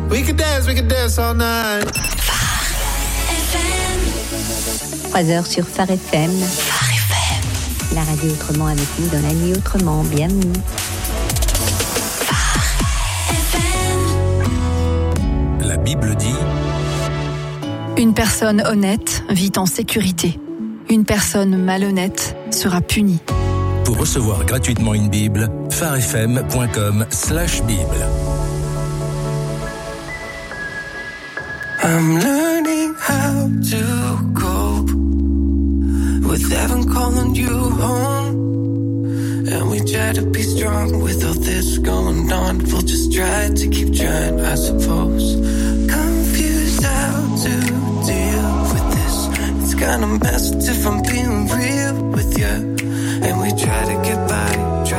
We could dance all night. 3h sur Phare FM. Phare FM. La radio autrement avec nous dans la nuit autrement. Bienvenue. Phare FM. La Bible dit: Une personne honnête vit en sécurité. Une personne malhonnête sera punie. Pour recevoir gratuitement une Bible, pharefm.com/Bible. I'm learning how to cope with heaven calling you home. And we try to be strong with all this going on. We'll just try to keep trying, I suppose. Confused how to deal with this. It's kinda messed if I'm being real with you. And we try to get by.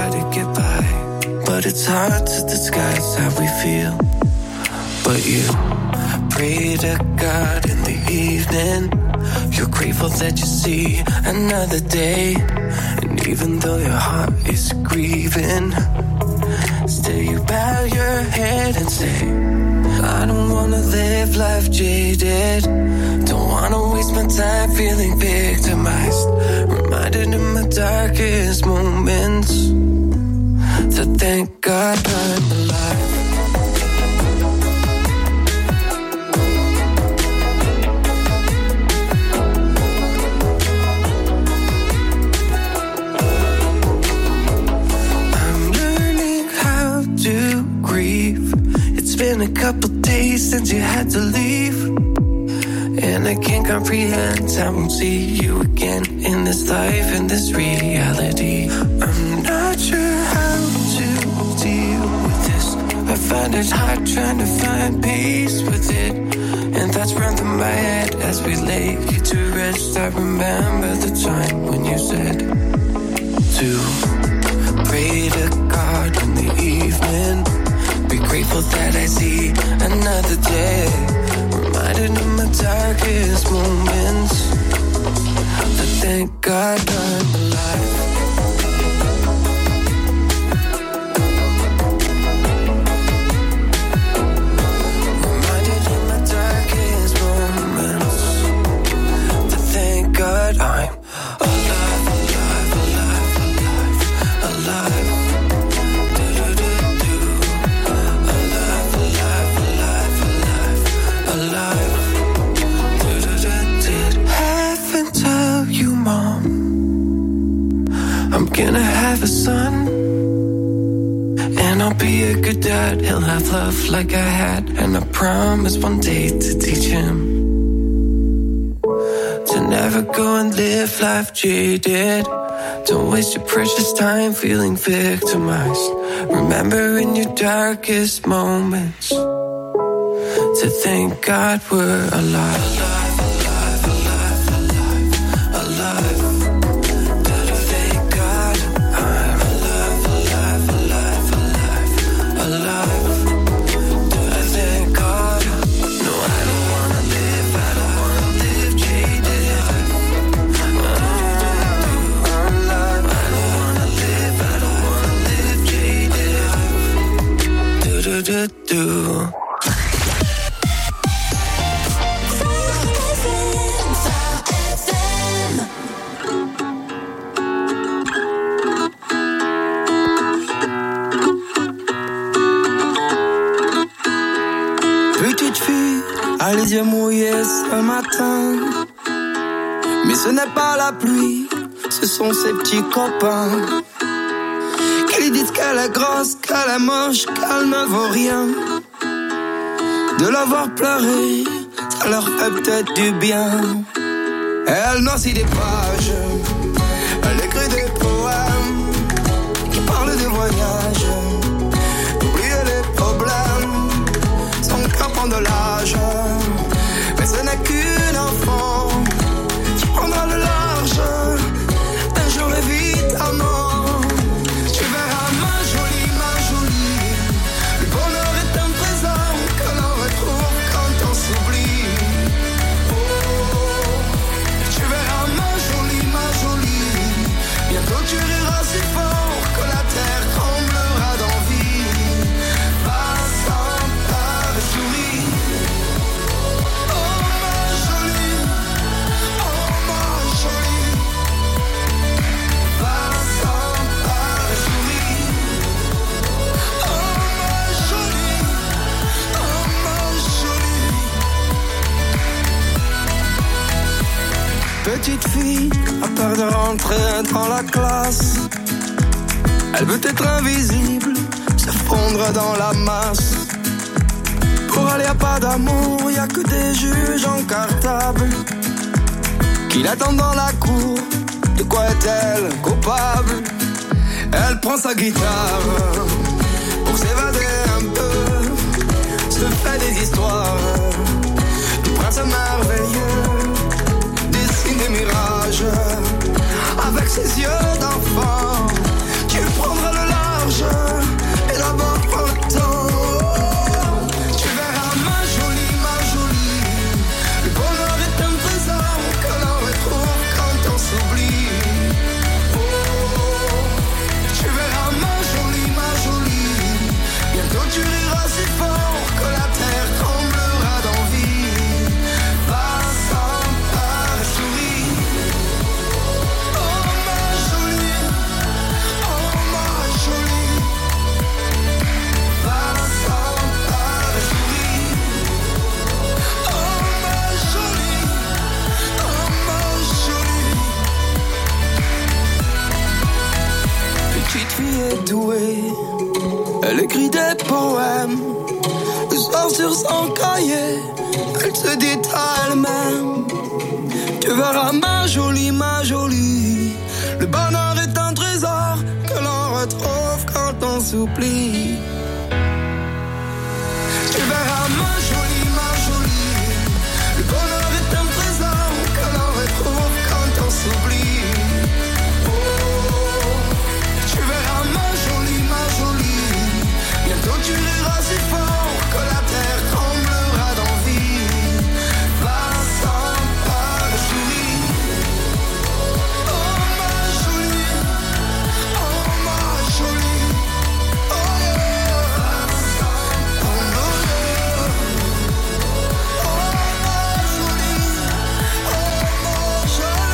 But it's hard to disguise how we feel. But you pray to God in the evening. You're grateful that you see another day. And even though your heart is grieving, still you bow your head and say, I don't wanna live life jaded. Don't wanna waste my time feeling victimized. Reminded in my darkest moments to thank God I'm alive. It's been a couple days since you had to leave, and I can't comprehend I won't see you again in this life, in this reality. I'm not sure how to deal with this. I find it hard trying to find peace with it, and thoughts run through my head as we lay you to rest. I remember the time when you said to pray to God in the evening. Be grateful that I see another day. Reminded of my darkest moments to thank God I'm alive. Reminded of my darkest moments to thank God I'm alive, alive, alive, alive, alive. I'm gonna have a son, and I'll be a good dad. He'll have love like I had, and I promise one day to teach him to never go and live life jaded. Don't waste your precious time feeling victimized. Remember in your darkest moments to thank God we're alive. Petite fille, a les yeux mouillés ce matin. Mais ce n'est pas la pluie, ce sont ses petits copains qui lui disent qu'elle est grosse, qu'elle est moche, qu'elle ne vaut rien. De la voir pleurer, ça leur fait peut-être du bien. Elle noircit des pages, elle écrit des poèmes qui parlent de voyage, d'oublier les problèmes, son cœur prend de l'âge. Mais ce n'est qu'une enfant qui prendra le large un jour évidemment. Tu verras ma jolie, le bonheur est un présent que l'on retrouve quand on s'oublie. Oh, tu verras ma jolie, petite fille a peur de rentrer dans la classe. Elle veut être invisible, se fondre dans la masse. Pour elle y a pas d'amour, y a que des juges en cartable qui l'attendent dans la cour. De quoi est-elle coupable? Elle prend sa guitare pour s'évader un peu, se fait des histoires. Le prince merveilleux dessine des mirages avec ses yeux d'enfant. Tu prendras le large et d'abord prends le temps. Tu verras ma jolie, le bonheur est un trésor que l'on retrouve quand on s'oublie. Tu verras ma jolie, bientôt tu riras si fort que la terre tremblera d'envie. Va sans part et souris. Oh ma jolie, va sans part et souris. Oh ma jolie, petite fille est douée, elle écrit des poèmes. Le soir sur son cahier, elle se dit à elle-même: tu verras ma jolie, le bonheur est un trésor que l'on retrouve quand on s'oublie. Tu verras ma jolie, le bonheur est un trésor que l'on retrouve quand on s'oublie. Tu verras ma jolie, bientôt tu riras si fort que la terre tremblera d'envie. Va sans part et souris. Oh ma jolie, oh ma jolie, oh va sans part. Oh ma jolie, oh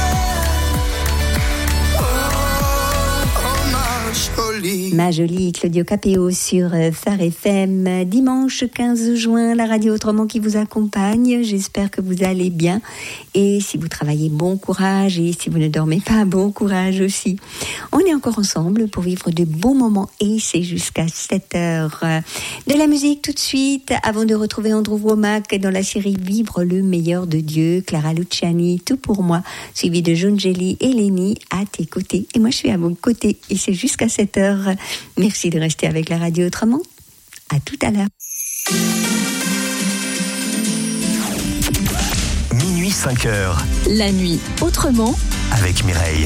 ma jolie. Ma jolie Claudio Capéo sur Phare FM. Dimanche 15 juin, la radio Autrement qui vous accompagne. J'espère que vous allez bien. Et si vous travaillez, bon courage. Et si vous ne dormez pas, bon courage aussi. On est encore ensemble pour vivre de beaux moments. Et c'est jusqu'à 7h. De la musique tout de suite. Avant de retrouver Andrew Womack dans la série Vivre le meilleur de Dieu. Clara Luciani, Tout pour moi. Suivi de John Jelly et Lénie à tes côtés. Et moi, je suis à vos côtés. Et c'est jusqu'à 7h. Merci de rester avec la radio Autrement. À tout à l'heure. Minuit 5h. La nuit autrement Avec Mireille.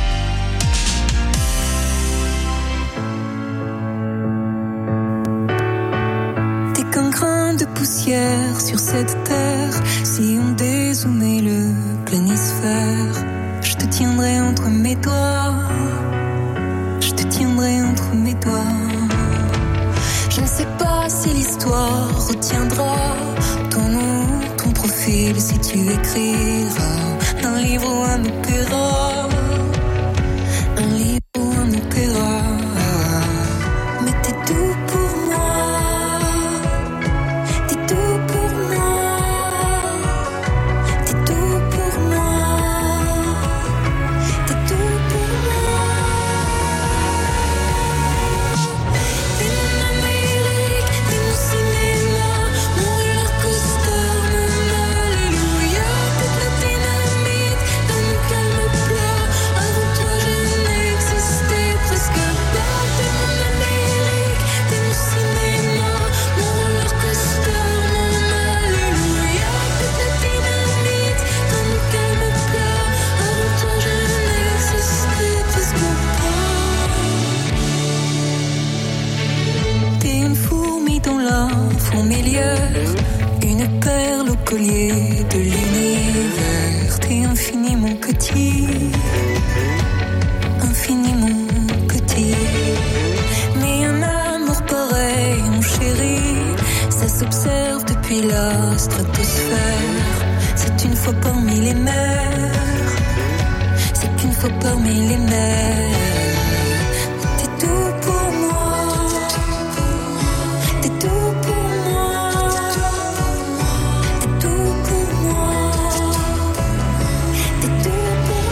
T'es qu'un grain de poussière sur cette terre. Si on dézoomait le planisphère, je te tiendrai entre mes doigts. Je te tiendrai entre mes doigts. Je ne sais pas si l'histoire retiendra ton nom, ton profil, si tu écriras un livre ou un opéra. Un livre ou un opéra. Mais t'es tout pour moi. T'es tout pour moi. T'es tout pour moi. T'es tout pour moi. T'es mon Amérique, t'es mon cinéma, mon roller coaster, mon alléluia. T'es la dynamite dans mon calme plat. Avant toi je n'existais presque pas. T'es mon Amérique, t'es mon cinéma, mon roller coaster, mon alléluia. T'es la dynamite dans mon calme plat. Avant toi je n'existais presque pas. T'es une fourmi dans la fourmilière, une perle au collier de l'univers. T'es infiniment petit, infiniment petit. Mais un amour pareil, mon chéri, ça s'observe depuis la stratosphère. C'est une fois parmi les mers, c'est une fois parmi les mers. T'es tout pour moi. T'es tout pour moi. T'es tout pour moi. T'es tout pour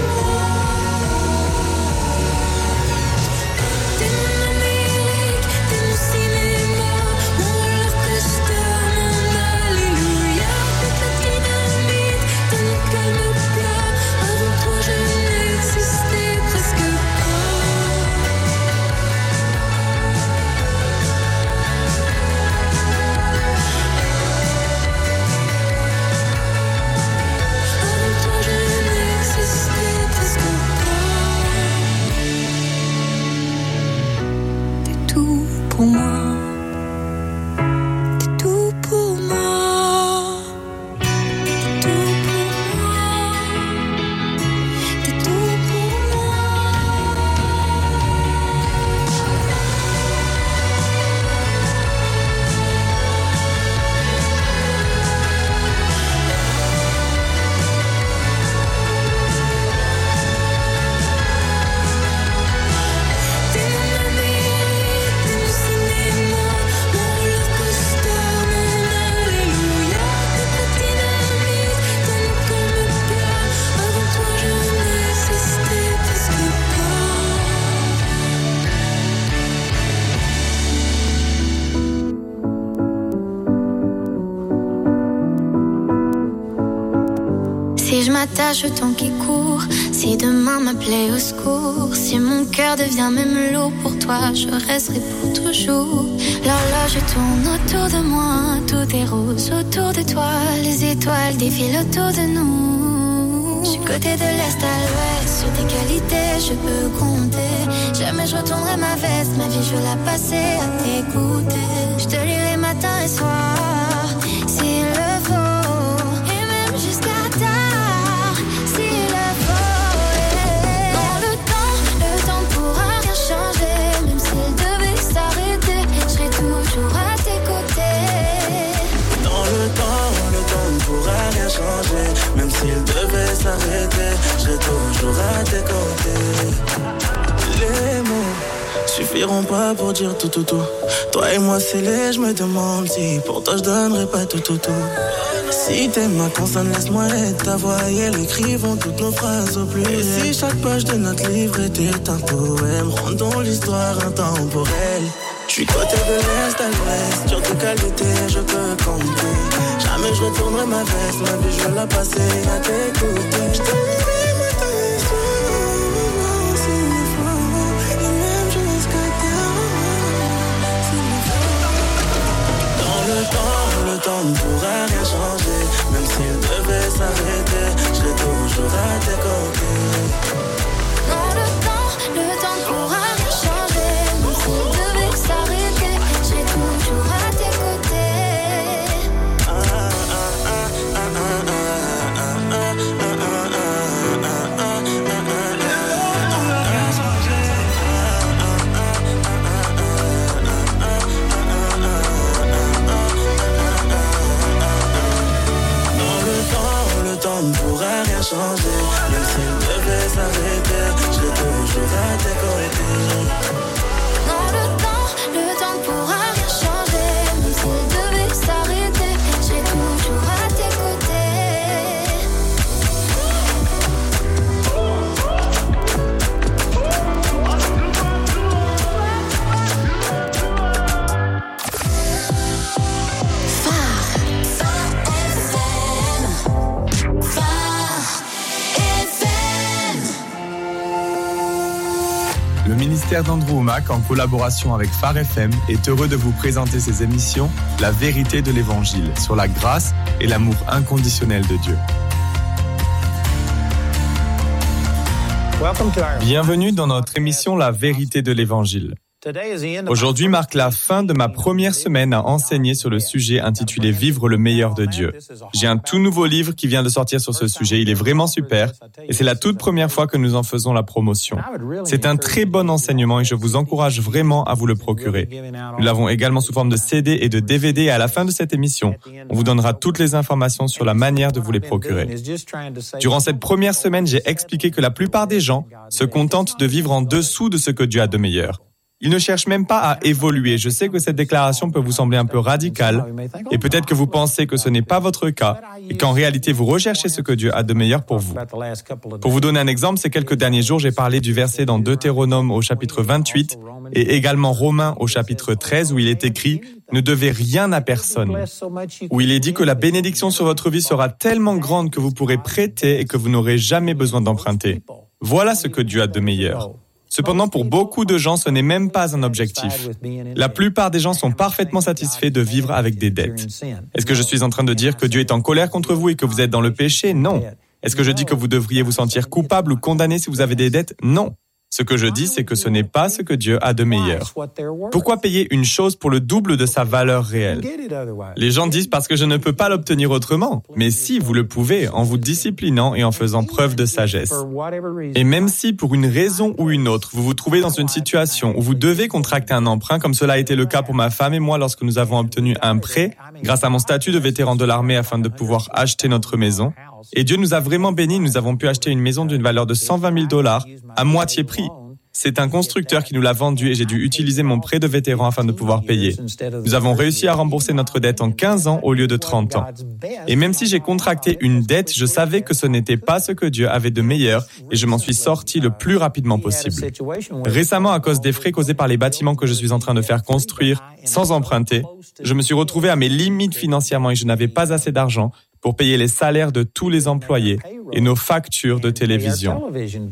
m'attache au temps qui court. Si demain m'appelait au secours, si mon cœur devient même lourd pour toi, je resterai pour toujours. L'horloge tourne autour de moi, tout est rose autour de toi. Les étoiles défilent autour de nous. Je suis côté de l'est à l'ouest, sur tes qualités je peux compter. Jamais je retournerai ma veste, ma vie je veux la passer à t'écouter. Je te lirai matin et soir, s'il le faut, et même jusqu'à tard, s'il le faut. Non, le temps ne pourra rien changer. Même s'il devait s'arrêter, je serai toujours à tes côtés. Dans le temps ne pourra rien changer. Même s'il devait s'arrêter, je serai toujours à tes côtés. Les mots suffiront pas pour dire tout. Toi et moi scellés, je me demande si pour toi je donnerais pas tout. Si t'es ma consonne, laisse-moi être ta voix et elle écrivons toutes nos phrases au plus. Et si chaque page de notre livre était un poème, rendons l'histoire intemporelle. Je suis côté de l'est à l'ouest, sur tes qualités je peux compter. Jamais je retournerai ma veste, ma vie je veux la passer à t'écouter. Je te lirai matin et soir, s'il le faut, et même jusqu'à tard, s'il le faut. Dans le temps ne pourra rien changer. Même s'il devait s'arrêter, je serai toujours à tes côtés. Non, le temps ne pourra rien changer. Même s'il devait s'arrêter, je serai toujours à tes côtés. Ne pourra rien changer. Même s'il devait s'arrêter, je serai toujours à tes côtés. Non, le temps ne pourra rien changer. Même s'il devait s'arrêter, je serai toujours à tes Le ministère d'Andrew Wommack, en collaboration avec Phare FM, est heureux de vous présenter ses émissions La vérité de l'Évangile, sur la grâce et l'amour inconditionnel de Dieu. Bienvenue dans notre émission La vérité de l'Évangile. Aujourd'hui marque la fin de ma première semaine à enseigner sur le sujet intitulé « Vivre le meilleur de Dieu ». J'ai un tout nouveau livre qui vient de sortir sur ce sujet, il est vraiment super et c'est la toute première fois que nous en faisons la promotion. C'est un très bon enseignement et je vous encourage vraiment à vous le procurer. Nous l'avons également sous forme de CD et de DVD et à la fin de cette émission, on vous donnera toutes les informations sur la manière de vous les procurer. Durant cette première semaine, j'ai expliqué que la plupart des gens se contentent de vivre en dessous de ce que Dieu a de meilleur. Ils ne cherchent même pas à évoluer. Je sais que cette déclaration peut vous sembler un peu radicale et peut-être que vous pensez que ce n'est pas votre cas et qu'en réalité vous recherchez ce que Dieu a de meilleur pour vous. Pour vous donner un exemple, ces quelques derniers jours, j'ai parlé du verset dans Deutéronome au chapitre 28 et également Romains au chapitre 13 où il est écrit « Ne devez rien à personne », où il est dit que la bénédiction sur votre vie sera tellement grande que vous pourrez prêter et que vous n'aurez jamais besoin d'emprunter. Voilà ce que Dieu a de meilleur. Cependant, pour beaucoup de gens, ce n'est même pas un objectif. La plupart des gens sont parfaitement satisfaits de vivre avec des dettes. Est-ce que je suis en train de dire que Dieu est en colère contre vous et que vous êtes dans le péché? Non. Est-ce que je dis que vous devriez vous sentir coupable ou condamné si vous avez des dettes? Non. Ce que je dis, c'est que ce n'est pas ce que Dieu a de meilleur. Pourquoi payer une chose pour le double de sa valeur réelle? Les gens disent parce que je ne peux pas l'obtenir autrement. Mais si, vous le pouvez, en vous disciplinant et en faisant preuve de sagesse. Et même si, pour une raison ou une autre, vous vous trouvez dans une situation où vous devez contracter un emprunt, comme cela a été le cas pour ma femme et moi lorsque nous avons obtenu un prêt, grâce à mon statut de vétéran de l'armée afin de pouvoir acheter notre maison, et Dieu nous a vraiment bénis, nous avons pu acheter une maison d'une valeur de $120 000 à moitié prix. C'est un constructeur qui nous l'a vendu et j'ai dû utiliser mon prêt de vétéran afin de pouvoir payer. Nous avons réussi à rembourser notre dette en 15 ans au lieu de 30 ans. Et même si j'ai contracté une dette, je savais que ce n'était pas ce que Dieu avait de meilleur et je m'en suis sorti le plus rapidement possible. Récemment, à cause des frais causés par les bâtiments que je suis en train de faire construire sans emprunter, je me suis retrouvé à mes limites financièrement et je n'avais pas assez d'argent pour payer les salaires de tous les employés et nos factures de télévision.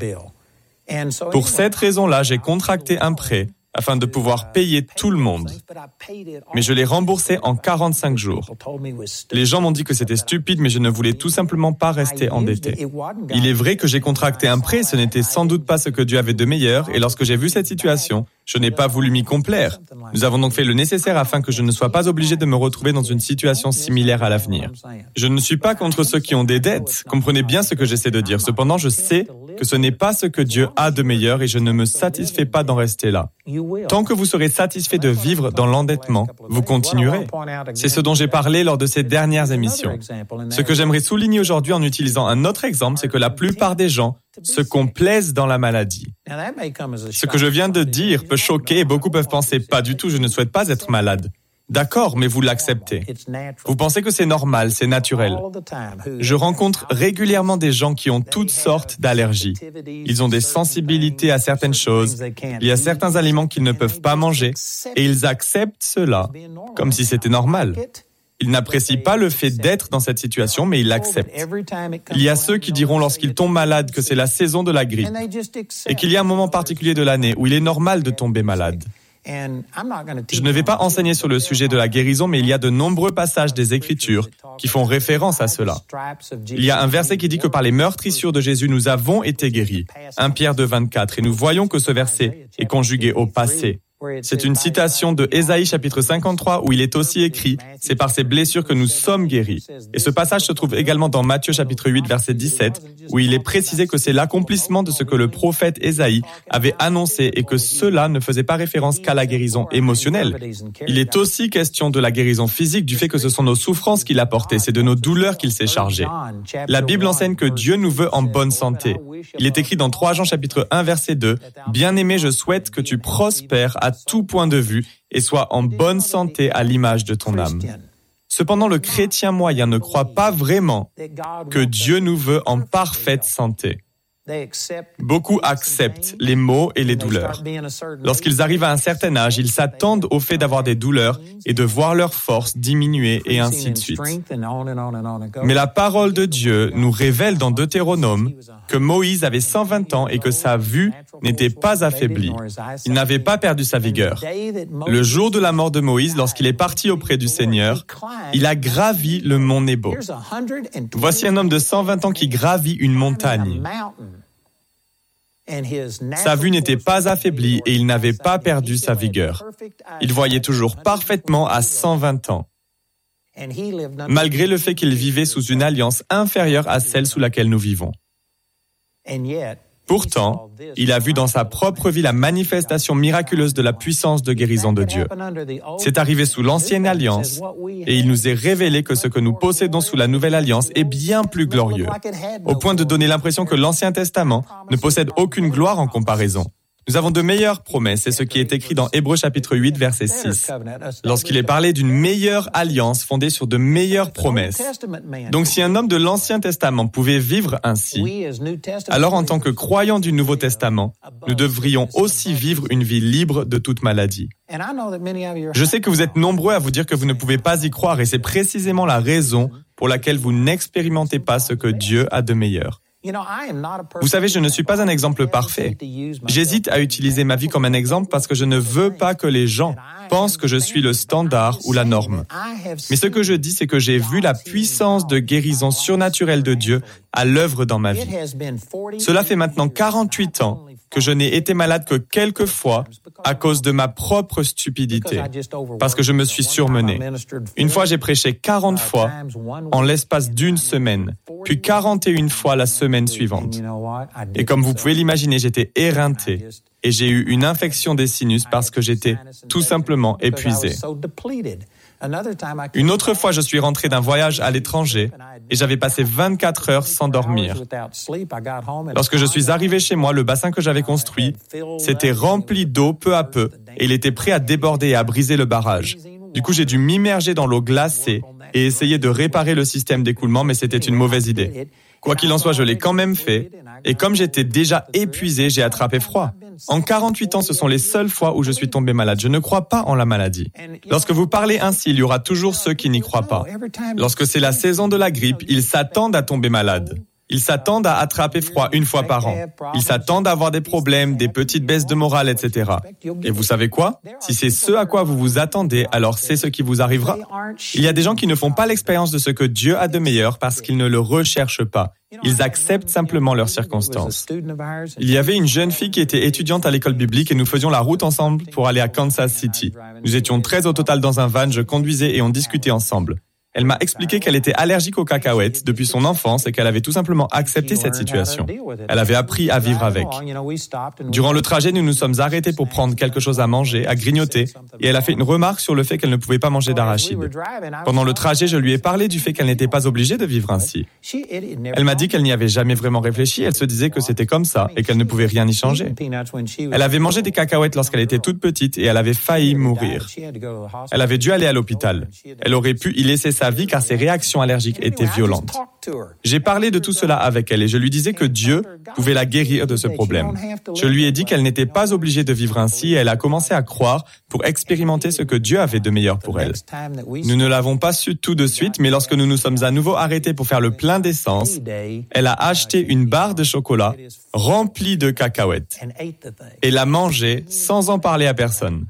Pour cette raison-là, j'ai contracté un prêt afin de pouvoir payer tout le monde. Mais je l'ai remboursé en 45 jours. Les gens m'ont dit que c'était stupide, mais je ne voulais tout simplement pas rester endetté. Il est vrai que j'ai contracté un prêt, ce n'était sans doute pas ce que Dieu avait de meilleur, et lorsque j'ai vu cette situation, je n'ai pas voulu m'y complaire. Nous avons donc fait le nécessaire afin que je ne sois pas obligé de me retrouver dans une situation similaire à l'avenir. Je ne suis pas contre ceux qui ont des dettes, comprenez bien ce que j'essaie de dire. Cependant, je sais que ce n'est pas ce que Dieu a de meilleur et je ne me satisfais pas d'en rester là. Tant que vous serez satisfait de vivre dans l'endettement, vous continuerez. C'est ce dont j'ai parlé lors de ces dernières émissions. Ce que j'aimerais souligner aujourd'hui en utilisant un autre exemple, c'est que la plupart des gens se complaisent dans la maladie. Ce que je viens de dire peut choquer et beaucoup peuvent penser « pas du tout, je ne souhaite pas être malade ». D'accord, mais vous l'acceptez. Vous pensez que c'est normal, c'est naturel. Je rencontre régulièrement des gens qui ont toutes sortes d'allergies. Ils ont des sensibilités à certaines choses, il y a certains aliments qu'ils ne peuvent pas manger, et ils acceptent cela comme si c'était normal. Ils n'apprécient pas le fait d'être dans cette situation, mais ils l'acceptent. Il y a ceux qui diront lorsqu'ils tombent malades que c'est la saison de la grippe, et qu'il y a un moment particulier de l'année où il est normal de tomber malade. Je ne vais pas enseigner sur le sujet de la guérison, mais il y a de nombreux passages des Écritures qui font référence à cela. Il y a un verset qui dit que par les meurtrissures de Jésus, nous avons été guéris. 1 Pierre 2,24. Et nous voyons que ce verset est conjugué au passé. C'est une citation de Ésaïe chapitre 53 où il est aussi écrit « C'est par ces blessures que nous sommes guéris ». Et ce passage se trouve également dans Matthieu chapitre 8 verset 17 où il est précisé que c'est l'accomplissement de ce que le prophète Ésaïe avait annoncé et que cela ne faisait pas référence qu'à la guérison émotionnelle. Il est aussi question de la guérison physique, du fait que ce sont nos souffrances qu'il a portées, c'est de nos douleurs qu'il s'est chargé. La Bible enseigne que Dieu nous veut en bonne santé. Il est écrit dans 3 Jean chapitre 1 verset 2 « Bien-aimé, je souhaite que tu prospères à tout point de vue et sois en bonne santé à l'image de ton âme. » Cependant, le chrétien moyen ne croit pas vraiment que Dieu nous veut en parfaite santé. Beaucoup acceptent les maux et les douleurs. Lorsqu'ils arrivent à un certain âge, ils s'attendent au fait d'avoir des douleurs et de voir leur force diminuer et ainsi de suite. Mais la parole de Dieu nous révèle dans Deutéronome que Moïse avait 120 ans et que sa vue n'était pas affaiblie. Il n'avait pas perdu sa vigueur. Le jour de la mort de Moïse, lorsqu'il est parti auprès du Seigneur, il a gravi le mont Nebo. Voici un homme de 120 ans qui gravit une montagne. Sa vue n'était pas affaiblie et il n'avait pas perdu sa vigueur. Il voyait toujours parfaitement à 120 ans, malgré le fait qu'il vivait sous une alliance inférieure à celle sous laquelle nous vivons. Pourtant, il a vu dans sa propre vie la manifestation miraculeuse de la puissance de guérison de Dieu. C'est arrivé sous l'ancienne alliance et il nous est révélé que ce que nous possédons sous la nouvelle alliance est bien plus glorieux, au point de donner l'impression que l'Ancien Testament ne possède aucune gloire en comparaison. Nous avons de meilleures promesses, c'est ce qui est écrit dans Hébreux chapitre 8, verset 6, lorsqu'il est parlé d'une meilleure alliance fondée sur de meilleures promesses. Donc si un homme de l'Ancien Testament pouvait vivre ainsi, alors en tant que croyants du Nouveau Testament, nous devrions aussi vivre une vie libre de toute maladie. Je sais que vous êtes nombreux à vous dire que vous ne pouvez pas y croire et c'est précisément la raison pour laquelle vous n'expérimentez pas ce que Dieu a de meilleur. Vous savez, je ne suis pas un exemple parfait. J'hésite à utiliser ma vie comme un exemple parce que je ne veux pas que les gens pensent que je suis le standard ou la norme. Mais ce que je dis, c'est que j'ai vu la puissance de guérison surnaturelle de Dieu à l'œuvre dans ma vie. Cela fait maintenant 48 ans que je n'ai été malade que quelques fois à cause de ma propre stupidité, parce que je me suis surmené. Une fois, j'ai prêché 40 fois en l'espace d'une semaine, puis 41 fois la semaine suivante. Et comme vous pouvez l'imaginer, j'étais éreinté et j'ai eu une infection des sinus parce que j'étais tout simplement épuisé. Une autre fois, je suis rentré d'un voyage à l'étranger et j'avais passé 24 heures sans dormir. Lorsque je suis arrivé chez moi, le bassin que j'avais construit s'était rempli d'eau peu à peu et il était prêt à déborder et à briser le barrage. Du coup, j'ai dû m'immerger dans l'eau glacée et essayer de réparer le système d'écoulement, mais c'était une mauvaise idée. Quoi qu'il en soit, je l'ai quand même fait et comme j'étais déjà épuisé, j'ai attrapé froid. En 48 ans, ce sont les seules fois où je suis tombé malade. Je ne crois pas en la maladie. Lorsque vous parlez ainsi, il y aura toujours ceux qui n'y croient pas. Lorsque c'est la saison de la grippe, ils s'attendent à tomber malade. Ils s'attendent à attraper froid une fois par an. Ils s'attendent à avoir des problèmes, des petites baisses de morale, etc. Et vous savez quoi? Si c'est ce à quoi vous vous attendez, alors c'est ce qui vous arrivera. Il y a des gens qui ne font pas l'expérience de ce que Dieu a de meilleur parce qu'ils ne le recherchent pas. Ils acceptent simplement leurs circonstances. Il y avait une jeune fille qui était étudiante à l'école biblique et nous faisions la route ensemble pour aller à Kansas City. Nous étions 13 au total dans un van, je conduisais et on discutait ensemble. Elle m'a expliqué qu'elle était allergique aux cacahuètes depuis son enfance et qu'elle avait tout simplement accepté cette situation. Elle avait appris à vivre avec. Durant le trajet, nous nous sommes arrêtés pour prendre quelque chose à manger, à grignoter, et elle a fait une remarque sur le fait qu'elle ne pouvait pas manger d'arachide. Pendant le trajet, je lui ai parlé du fait qu'elle n'était pas obligée de vivre ainsi. Elle m'a dit qu'elle n'y avait jamais vraiment réfléchi, elle se disait que c'était comme ça et qu'elle ne pouvait rien y changer. Elle avait mangé des cacahuètes lorsqu'elle était toute petite et elle avait failli mourir. Elle avait dû aller à l'hôpital. Elle aurait pu y laisser sa vie car ses réactions allergiques étaient violentes. J'ai parlé de tout cela avec elle et je lui disais que Dieu pouvait la guérir de ce problème. Je lui ai dit qu'elle n'était pas obligée de vivre ainsi et elle a commencé à croire pour expérimenter ce que Dieu avait de meilleur pour elle. Nous ne l'avons pas su tout de suite, mais lorsque nous nous sommes à nouveau arrêtés pour faire le plein d'essence, elle a acheté une barre de chocolat remplie de cacahuètes et l'a mangée sans en parler à personne.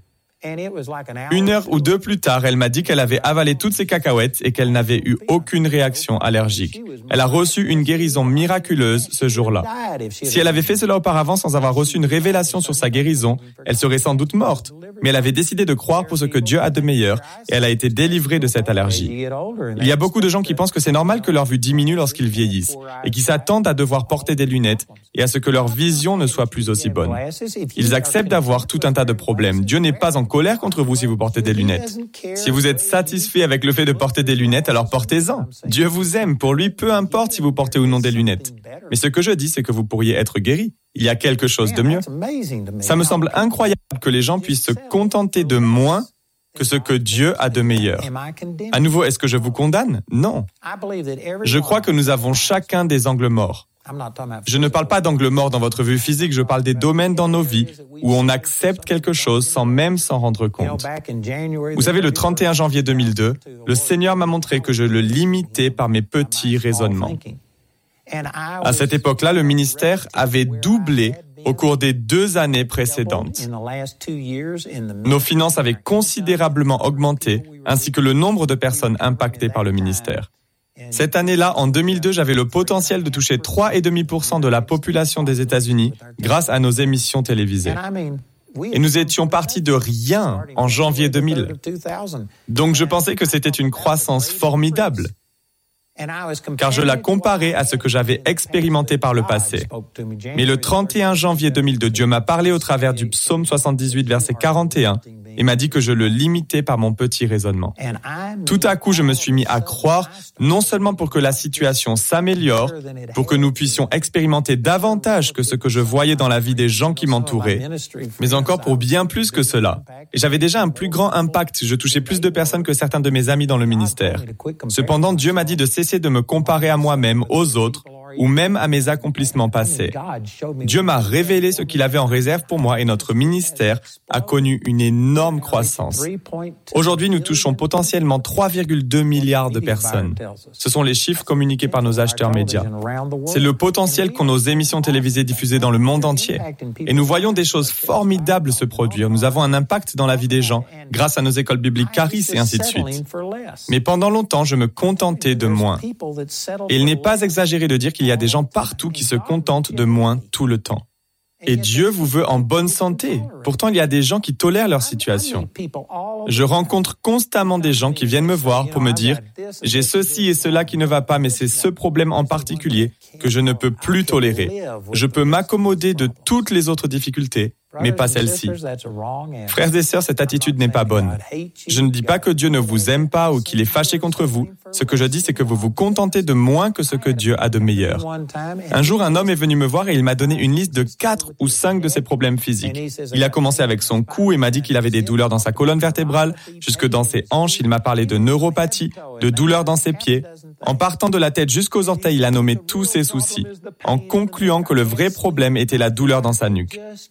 1 heure ou 2 plus tard, elle m'a dit qu'elle avait avalé toutes ses cacahuètes et qu'elle n'avait eu aucune réaction allergique. Elle a reçu une guérison miraculeuse ce jour-là. Si elle avait fait cela auparavant sans avoir reçu une révélation sur sa guérison, elle serait sans doute morte. Mais elle avait décidé de croire pour ce que Dieu a de meilleur et elle a été délivrée de cette allergie. Il y a beaucoup de gens qui pensent que c'est normal que leur vue diminue lorsqu'ils vieillissent et qui s'attendent à devoir porter des lunettes et à ce que leur vision ne soit plus aussi bonne. Ils acceptent d'avoir tout un tas de problèmes. Dieu n'est pas en colère contre vous si vous portez des lunettes. Si vous êtes satisfait avec le fait de porter des lunettes, alors portez-en. Dieu vous aime. Pour lui, peu importe si vous portez ou non des lunettes. Mais ce que je dis, c'est que vous pourriez être guéri. Il y a quelque chose de mieux. Ça me semble incroyable que les gens puissent se contenter de moins que ce que Dieu a de meilleur. À nouveau, est-ce que je vous condamne? Non. Je crois que nous avons chacun des angles morts. Je ne parle pas d'angle mort dans votre vue physique, je parle des domaines dans nos vies où on accepte quelque chose sans même s'en rendre compte. Vous savez, le 31 janvier 2002, le Seigneur m'a montré que je le limitais par mes petits raisonnements. À cette époque-là, le ministère avait doublé au cours des 2 années précédentes. Nos finances avaient considérablement augmenté, ainsi que le nombre de personnes impactées par le ministère. Cette année-là, en 2002, j'avais le potentiel de toucher 3,5% de la population des États-Unis grâce à nos émissions télévisées. Et nous étions partis de rien en janvier 2000. Donc je pensais que c'était une croissance formidable, car je la comparais à ce que j'avais expérimenté par le passé. Mais le 31 janvier 2002, Dieu m'a parlé au travers du psaume 78, verset 41, et m'a dit que je le limitais par mon petit raisonnement. Tout à coup, je me suis mis à croire, non seulement pour que la situation s'améliore, pour que nous puissions expérimenter davantage que ce que je voyais dans la vie des gens qui m'entouraient, mais encore pour bien plus que cela. Et j'avais déjà un plus grand impact, je touchais plus de personnes que certains de mes amis dans le ministère. Cependant, Dieu m'a dit de cesser de me comparer à moi-même, aux autres, ou même à mes accomplissements passés. Dieu m'a révélé ce qu'il avait en réserve pour moi et notre ministère a connu une énorme croissance. Aujourd'hui, nous touchons potentiellement 3,2 milliards de personnes. Ce sont les chiffres communiqués par nos acheteurs médias. C'est le potentiel qu'ont nos émissions télévisées diffusées dans le monde entier. Et nous voyons des choses formidables se produire. Nous avons un impact dans la vie des gens grâce à nos écoles bibliques Charis et ainsi de suite. Mais pendant longtemps, je me contentais de moins. Et il n'est pas exagéré de dire qu'il y a des gens partout qui se contentent de moins tout le temps. Et Dieu vous veut en bonne santé. Pourtant, il y a des gens qui tolèrent leur situation. Je rencontre constamment des gens qui viennent me voir pour me dire « J'ai ceci et cela qui ne va pas, mais c'est ce problème en particulier que je ne peux plus tolérer. Je peux m'accommoder de toutes les autres difficultés, mais pas celle-ci. » Frères et sœurs, cette attitude n'est pas bonne. Je ne dis pas que Dieu ne vous aime pas ou qu'il est fâché contre vous. Ce que je dis, c'est que vous vous contentez de moins que ce que Dieu a de meilleur. Un jour, un homme est venu me voir et il m'a donné une liste de 4 ou 5 de ses problèmes physiques. Il a commencé avec son cou et m'a dit qu'il avait des douleurs dans sa colonne vertébrale, jusque dans ses hanches. Il m'a parlé de neuropathie, de douleurs dans ses pieds. En partant de la tête jusqu'aux orteils, il a nommé tous ses soucis, en concluant que le vrai problème était la douleur dans sa nuque. Il n'arrivait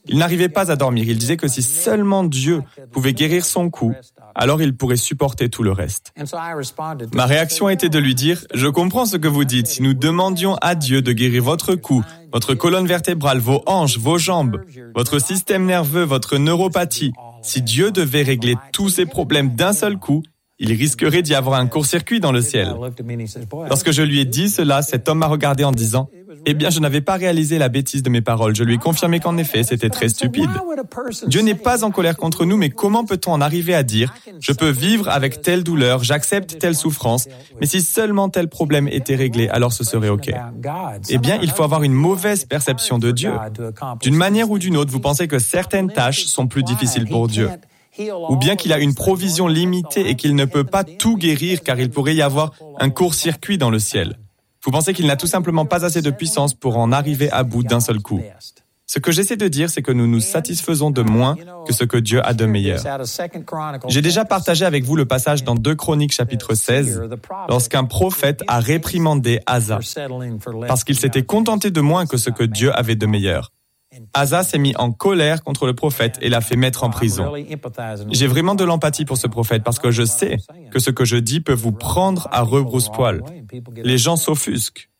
n'arrivait pas à dormir. Il disait que si seulement Dieu pouvait guérir son cou, alors il pourrait supporter tout le reste. Ma réaction a été de lui dire, « Je comprends ce que vous dites. Si nous demandions à Dieu de guérir votre cou, votre colonne vertébrale, vos hanches, vos jambes, votre système nerveux, votre neuropathie, si Dieu devait régler tous ces problèmes d'un seul coup, il risquerait d'y avoir un court-circuit dans le ciel. » Lorsque je lui ai dit cela, cet homme m'a regardé en disant, « Eh bien, je n'avais pas réalisé la bêtise de mes paroles. Je lui ai confirmé qu'en effet, c'était très stupide. Dieu n'est pas en colère contre nous, mais comment peut-on en arriver à dire, « Je peux vivre avec telle douleur, j'accepte telle souffrance, mais si seulement tel problème était réglé, alors ce serait OK. » Eh bien, il faut avoir une mauvaise perception de Dieu. D'une manière ou d'une autre, vous pensez que certaines tâches sont plus difficiles pour Dieu. Ou bien qu'il a une provision limitée et qu'il ne peut pas tout guérir car il pourrait y avoir un court-circuit dans le ciel. Vous pensez qu'il n'a tout simplement pas assez de puissance pour en arriver à bout d'un seul coup. Ce que j'essaie de dire, c'est que nous nous satisfaisons de moins que ce que Dieu a de meilleur. J'ai déjà partagé avec vous le passage dans 2 Chroniques chapitre 16, lorsqu'un prophète a réprimandé Asa, parce qu'il s'était contenté de moins que ce que Dieu avait de meilleur. Asa s'est mis en colère contre le prophète et l'a fait mettre en prison. J'ai vraiment de l'empathie pour ce prophète parce que je sais que ce que je dis peut vous prendre à rebrousse-poil. Les gens s'offusquent.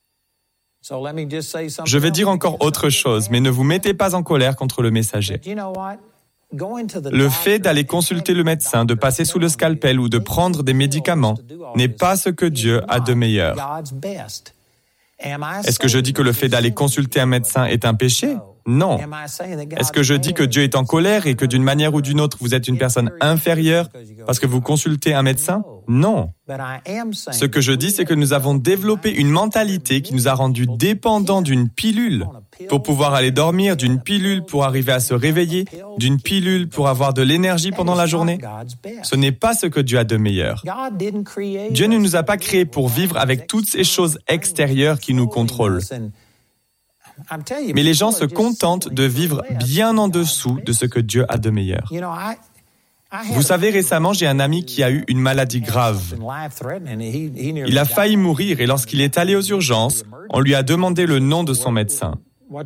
Je vais dire encore autre chose, mais ne vous mettez pas en colère contre le messager. Le fait d'aller consulter le médecin, de passer sous le scalpel ou de prendre des médicaments n'est pas ce que Dieu a de meilleur. Est-ce que je dis que le fait d'aller consulter un médecin est un péché? Non. Est-ce que je dis que Dieu est en colère et que d'une manière ou d'une autre, vous êtes une personne inférieure parce que vous consultez un médecin? Non. Ce que je dis, c'est que nous avons développé une mentalité qui nous a rendus dépendants d'une pilule pour pouvoir aller dormir, d'une pilule pour arriver à se réveiller, d'une pilule pour avoir de l'énergie pendant la journée. Ce n'est pas ce que Dieu a de meilleur. Dieu ne nous a pas créés pour vivre avec toutes ces choses extérieures qui nous contrôlent. Mais les gens se contentent de vivre bien en dessous de ce que Dieu a de meilleur. Vous savez, récemment, j'ai un ami qui a eu une maladie grave. Il a failli mourir et lorsqu'il est allé aux urgences, on lui a demandé le nom de son médecin.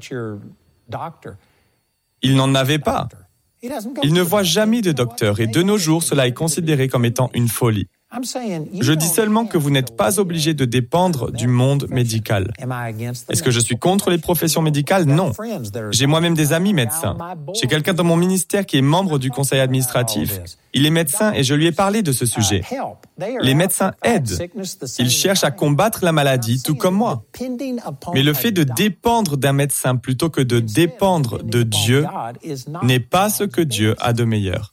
Il n'en avait pas. Il ne voit jamais de docteur et de nos jours, cela est considéré comme étant une folie. Je dis seulement que vous n'êtes pas obligé de dépendre du monde médical. Est-ce que je suis contre les professions médicales? Non. J'ai moi-même des amis médecins. J'ai quelqu'un dans mon ministère qui est membre du conseil administratif. Il est médecin et je lui ai parlé de ce sujet. Les médecins aident. Ils cherchent à combattre la maladie, tout comme moi. Mais le fait de dépendre d'un médecin plutôt que de dépendre de Dieu n'est pas ce que Dieu a de meilleur.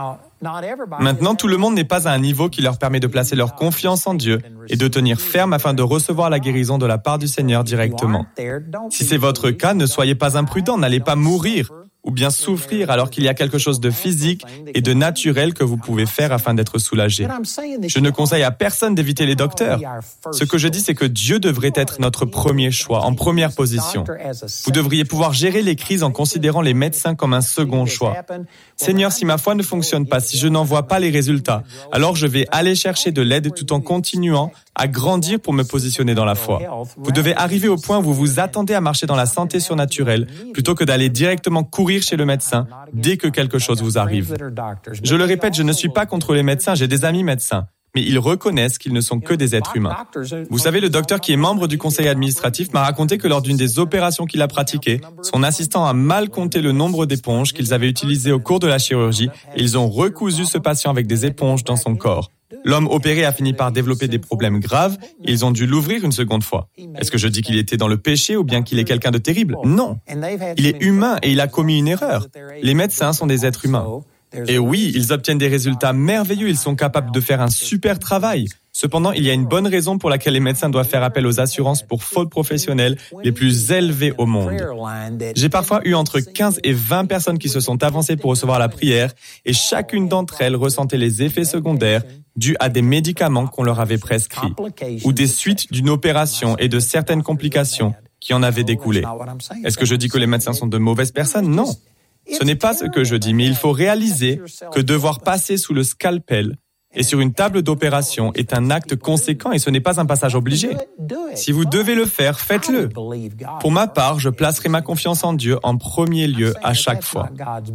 Maintenant, tout le monde n'est pas à un niveau qui leur permet de placer leur confiance en Dieu et de tenir ferme afin de recevoir la guérison de la part du Seigneur directement. Si c'est votre cas, ne soyez pas imprudents, n'allez pas mourir ou bien souffrir alors qu'il y a quelque chose de physique et de naturel que vous pouvez faire afin d'être soulagé. Je ne conseille à personne d'éviter les docteurs. Ce que je dis, c'est que Dieu devrait être notre premier choix, en première position. Vous devriez pouvoir gérer les crises en considérant les médecins comme un second choix. Seigneur, si ma foi ne fonctionne pas, si je n'en vois pas les résultats, alors je vais aller chercher de l'aide tout en continuant à grandir pour me positionner dans la foi. Vous devez arriver au point où vous vous attendez à marcher dans la santé surnaturelle plutôt que d'aller directement courir chez le médecin dès que quelque chose vous arrive. Je le répète, je ne suis pas contre les médecins, j'ai des amis médecins, mais ils reconnaissent qu'ils ne sont que des êtres humains. Vous savez, le docteur qui est membre du conseil administratif m'a raconté que lors d'une des opérations qu'il a pratiquées, son assistant a mal compté le nombre d'éponges qu'ils avaient utilisées au cours de la chirurgie et ils ont recousu ce patient avec des éponges dans son corps. L'homme opéré a fini par développer des problèmes graves et ils ont dû l'ouvrir une seconde fois. Est-ce que je dis qu'il était dans le péché ou bien qu'il est quelqu'un de terrible? Non. Il est humain et il a commis une erreur. Les médecins sont des êtres humains. Et oui, ils obtiennent des résultats merveilleux, ils sont capables de faire un super travail. Cependant, il y a une bonne raison pour laquelle les médecins doivent faire appel aux assurances pour faute professionnelle les plus élevées au monde. J'ai parfois eu entre 15 et 20 personnes qui se sont avancées pour recevoir la prière et chacune d'entre elles ressentait les effets secondaires dus à des médicaments qu'on leur avait prescrits ou des suites d'une opération et de certaines complications qui en avaient découlé. Est-ce que je dis que les médecins sont de mauvaises personnes? Non. Ce n'est pas ce que je dis, mais il faut réaliser que devoir passer sous le scalpel et sur une table d'opération est un acte conséquent et ce n'est pas un passage obligé. Si vous devez le faire, faites-le. Pour ma part, je placerai ma confiance en Dieu en premier lieu à chaque fois.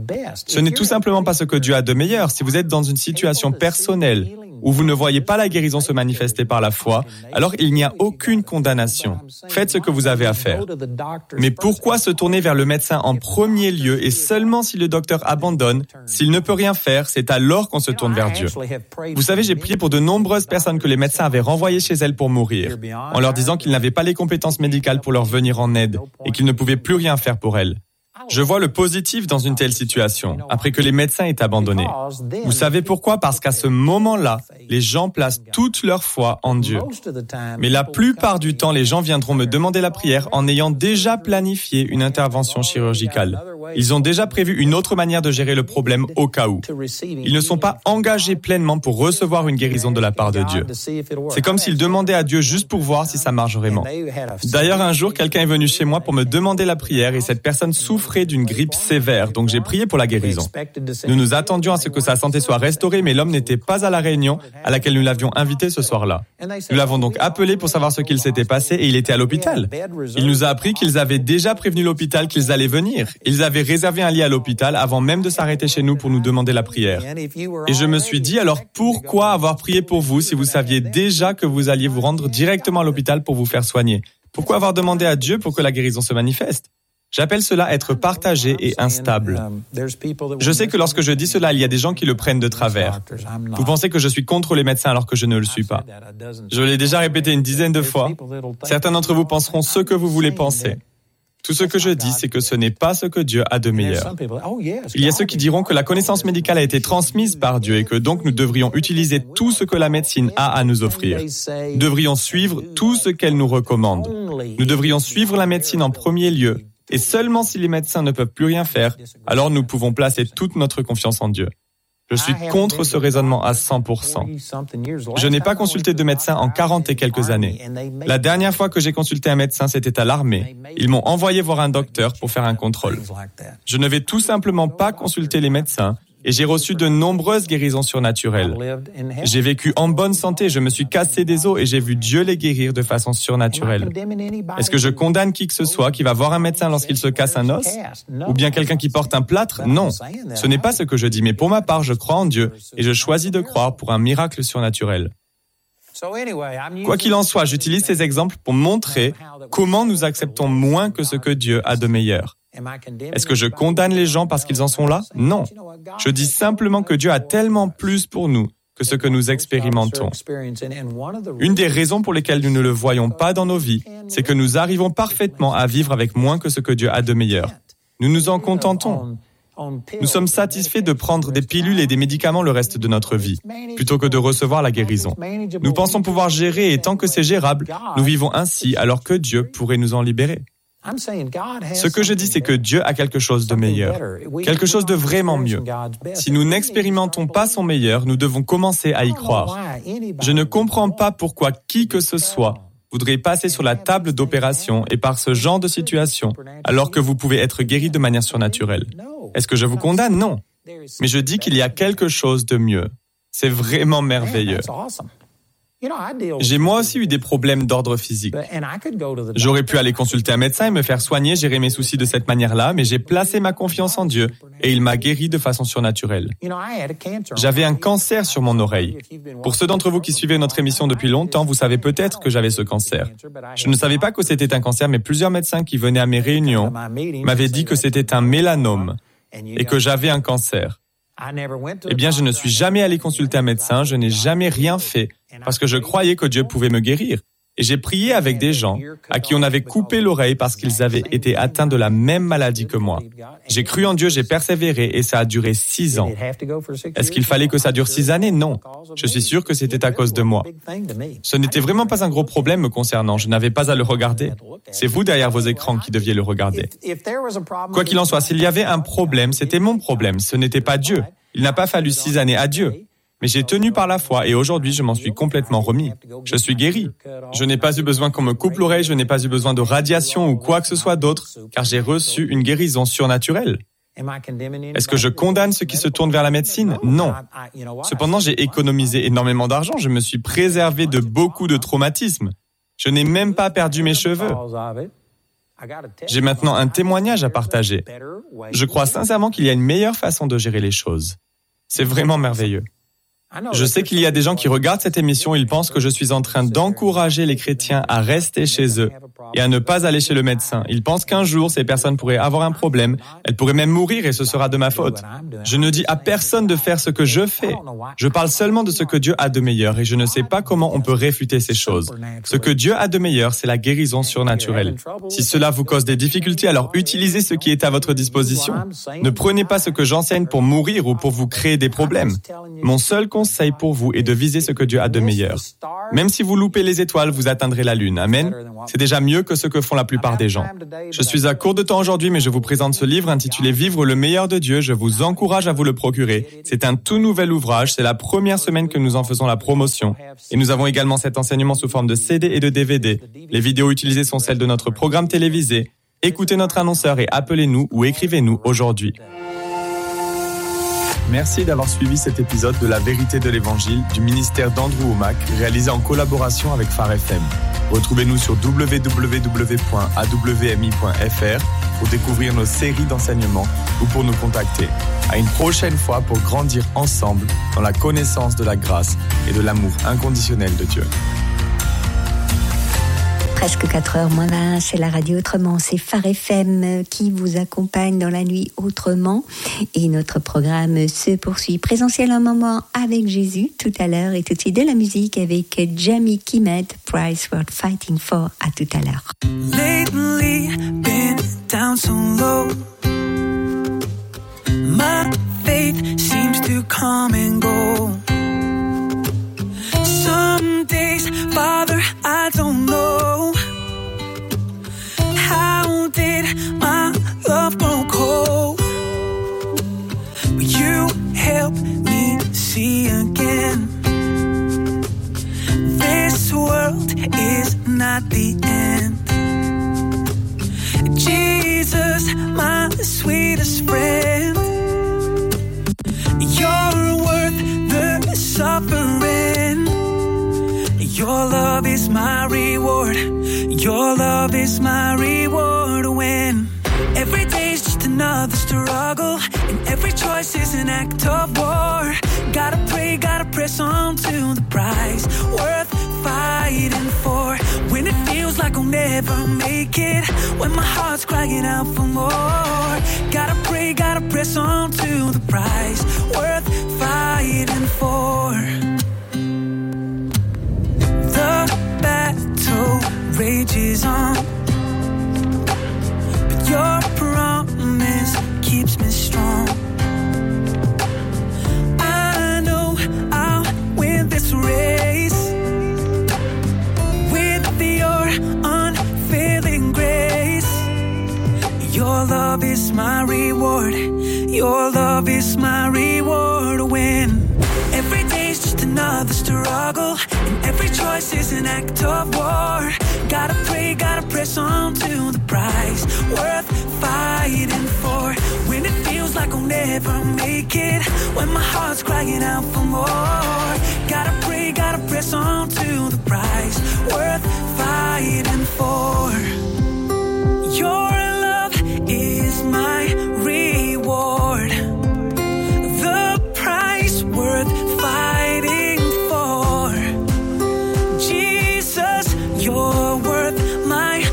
Ce n'est tout simplement pas ce que Dieu a de meilleur. Si vous êtes dans une situation personnelle où vous ne voyez pas la guérison se manifester par la foi, alors il n'y a aucune condamnation. Faites ce que vous avez à faire. Mais pourquoi se tourner vers le médecin en premier lieu et seulement si le docteur abandonne, s'il ne peut rien faire, c'est alors qu'on se tourne vers Dieu. Vous savez, j'ai prié pour de nombreuses personnes que les médecins avaient renvoyées chez elles pour mourir, en leur disant qu'ils n'avaient pas les compétences médicales pour leur venir en aide et qu'ils ne pouvaient plus rien faire pour elles. Je vois le positif dans une telle situation, après que les médecins aient abandonné. Vous savez pourquoi? Parce qu'à ce moment-là, les gens placent toute leur foi en Dieu. Mais la plupart du temps, les gens viendront me demander la prière en ayant déjà planifié une intervention chirurgicale. Ils ont déjà prévu une autre manière de gérer le problème au cas où. Ils ne sont pas engagés pleinement pour recevoir une guérison de la part de Dieu. C'est comme s'ils demandaient à Dieu juste pour voir si ça marche vraiment. D'ailleurs, un jour, quelqu'un est venu chez moi pour me demander la prière et cette personne souffrait d'une grippe sévère, donc j'ai prié pour la guérison. Nous nous attendions à ce que sa santé soit restaurée, mais l'homme n'était pas à la réunion à laquelle nous l'avions invité ce soir-là. Nous l'avons donc appelé pour savoir ce qu'il s'était passé et il était à l'hôpital. Il nous a appris qu'ils avaient déjà prévenu l'hôpital qu'ils allaient venir. Ils avaient réservé un lit à l'hôpital avant même de s'arrêter chez nous pour nous demander la prière. Et je me suis dit, alors pourquoi avoir prié pour vous si vous saviez déjà que vous alliez vous rendre directement à l'hôpital pour vous faire soigner? Pourquoi avoir demandé à Dieu pour que la guérison se manifeste? J'appelle cela être partagé et instable. Je sais que lorsque je dis cela, il y a des gens qui le prennent de travers. Vous pensez que je suis contre les médecins alors que je ne le suis pas. Je l'ai déjà répété une dizaine de fois. Certains d'entre vous penseront ce que vous voulez penser. Tout ce que je dis, c'est que ce n'est pas ce que Dieu a de meilleur. Il y a ceux qui diront que la connaissance médicale a été transmise par Dieu et que donc nous devrions utiliser tout ce que la médecine a à nous offrir. Nous devrions suivre tout ce qu'elle nous recommande. Nous devrions suivre la médecine en premier lieu. Et seulement si les médecins ne peuvent plus rien faire, alors nous pouvons placer toute notre confiance en Dieu. Je suis contre ce raisonnement à 100%. Je n'ai pas consulté de médecin en 40 et quelques années. La dernière fois que j'ai consulté un médecin, c'était à l'armée. Ils m'ont envoyé voir un docteur pour faire un contrôle. Je ne vais tout simplement pas consulter les médecins. Et j'ai reçu de nombreuses guérisons surnaturelles. J'ai vécu en bonne santé, je me suis cassé des os et j'ai vu Dieu les guérir de façon surnaturelle. Est-ce que je condamne qui que ce soit qui va voir un médecin lorsqu'il se casse un os? Ou bien quelqu'un qui porte un plâtre? Non, ce n'est pas ce que je dis, mais pour ma part, je crois en Dieu et je choisis de croire pour un miracle surnaturel. Quoi qu'il en soit, j'utilise ces exemples pour montrer comment nous acceptons moins que ce que Dieu a de meilleur. Est-ce que je condamne les gens parce qu'ils en sont là? Non. Je dis simplement que Dieu a tellement plus pour nous que ce que nous expérimentons. Une des raisons pour lesquelles nous ne le voyons pas dans nos vies, c'est que nous arrivons parfaitement à vivre avec moins que ce que Dieu a de meilleur. Nous nous en contentons. Nous sommes satisfaits de prendre des pilules et des médicaments le reste de notre vie, plutôt que de recevoir la guérison. Nous pensons pouvoir gérer et tant que c'est gérable, nous vivons ainsi alors que Dieu pourrait nous en libérer. Ce que je dis, c'est que Dieu a quelque chose de meilleur, quelque chose de vraiment mieux. Si nous n'expérimentons pas son meilleur, nous devons commencer à y croire. Je ne comprends pas pourquoi qui que ce soit voudrait passer sur la table d'opération et par ce genre de situation, alors que vous pouvez être guéri de manière surnaturelle. Est-ce que je vous condamne? Non. Mais je dis qu'il y a quelque chose de mieux. C'est vraiment merveilleux. J'ai moi aussi eu des problèmes d'ordre physique. J'aurais pu aller consulter un médecin et me faire soigner, gérer mes soucis de cette manière-là, mais j'ai placé ma confiance en Dieu et il m'a guéri de façon surnaturelle. J'avais un cancer sur mon oreille. Pour ceux d'entre vous qui suivez notre émission depuis longtemps, vous savez peut-être que j'avais ce cancer. Je ne savais pas que c'était un cancer, mais plusieurs médecins qui venaient à mes réunions m'avaient dit que c'était un mélanome et que j'avais un cancer. Eh bien, je ne suis jamais allé consulter un médecin, je n'ai jamais rien fait parce que je croyais que Dieu pouvait me guérir. Et j'ai prié avec des gens à qui on avait coupé l'oreille parce qu'ils avaient été atteints de la même maladie que moi. J'ai cru en Dieu, j'ai persévéré et ça a duré 6 ans. Est-ce qu'il fallait que ça dure 6 années? Non. Je suis sûr que c'était à cause de moi. Ce n'était vraiment pas un gros problème me concernant, je n'avais pas à le regarder. C'est vous derrière vos écrans qui deviez le regarder. Quoi qu'il en soit, s'il y avait un problème, c'était mon problème, ce n'était pas Dieu. Il n'a pas fallu 6 années à Dieu. Mais j'ai tenu par la foi et aujourd'hui, je m'en suis complètement remis. Je suis guéri. Je n'ai pas eu besoin qu'on me coupe l'oreille, je n'ai pas eu besoin de radiation ou quoi que ce soit d'autre, car j'ai reçu une guérison surnaturelle. Est-ce que je condamne ceux qui se tournent vers la médecine? Non. Cependant, j'ai économisé énormément d'argent. Je me suis préservé de beaucoup de traumatismes. Je n'ai même pas perdu mes cheveux. J'ai maintenant un témoignage à partager. Je crois sincèrement qu'il y a une meilleure façon de gérer les choses. C'est vraiment merveilleux. Je sais qu'il y a des gens qui regardent cette émission et ils pensent que je suis en train d'encourager les chrétiens à rester chez eux et à ne pas aller chez le médecin. Ils pensent qu'un jour, ces personnes pourraient avoir un problème. Elles pourraient même mourir et ce sera de ma faute. Je ne dis à personne de faire ce que je fais. Je parle seulement de ce que Dieu a de meilleur et je ne sais pas comment on peut réfuter ces choses. Ce que Dieu a de meilleur, c'est la guérison surnaturelle. Si cela vous cause des difficultés, alors utilisez ce qui est à votre disposition. Ne prenez pas ce que j'enseigne pour mourir ou pour vous créer des problèmes. Mon seul conseil pour vous est de viser ce que Dieu a de meilleur. Même si vous loupez les étoiles, vous atteindrez la lune. Amen. C'est déjà mieux que ce que font la plupart des gens. Je suis à court de temps aujourd'hui, mais je vous présente ce livre intitulé Vivre le meilleur de Dieu. Je vous encourage à vous le procurer. C'est un tout nouvel ouvrage. C'est la première semaine que nous en faisons la promotion. Et nous avons également cet enseignement sous forme de CD et de DVD. Les vidéos utilisées sont celles de notre programme télévisé. Écoutez notre annonceur et appelez-nous ou écrivez-nous aujourd'hui. Merci d'avoir suivi cet épisode de La Vérité de l'Évangile du ministère d'Andrew Wommack, réalisé en collaboration avec Phare FM. Retrouvez-nous sur www.awmi.fr pour découvrir nos séries d'enseignements ou pour nous contacter. À une prochaine fois pour grandir ensemble dans la connaissance de la grâce et de l'amour inconditionnel de Dieu. Presque 4h-20, c'est la radio Autrement, c'est Phare FM qui vous accompagne dans la nuit autrement et notre programme se poursuit. Présentiel un moment avec Jésus tout à l'heure et tout de suite de la musique avec Jamie Kimet, Price Worth Fighting For. À tout à l'heure. Lately been down so low. My faith seems to come and go. Some days, Father, I don't know. How did my love grow cold? But you help me see again. This world is not the end. Jesus, my sweetest friend. You're worth the suffering. Your love is my reward. Your love is my reward. When every day's just another struggle and every choice is an act of war. Gotta pray, gotta press on to the prize worth fighting for. When it feels like I'll never make it, when my heart's crying out for more. Gotta pray, gotta press on to the prize worth fighting for. The battle rages on, but your promise keeps me strong. I know I'll win this race with your unfailing grace. Your love is my reward. Your love is my reward. When every day's just another struggle and every choice is an act of war. Gotta pray, gotta press on to the prize worth fighting for. When it feels like I'll never make it, when my heart's crying out for more. Gotta pray, gotta press on to the prize worth fighting for. Your love is my reward. The price worth fighting for. Jesus, you're worth my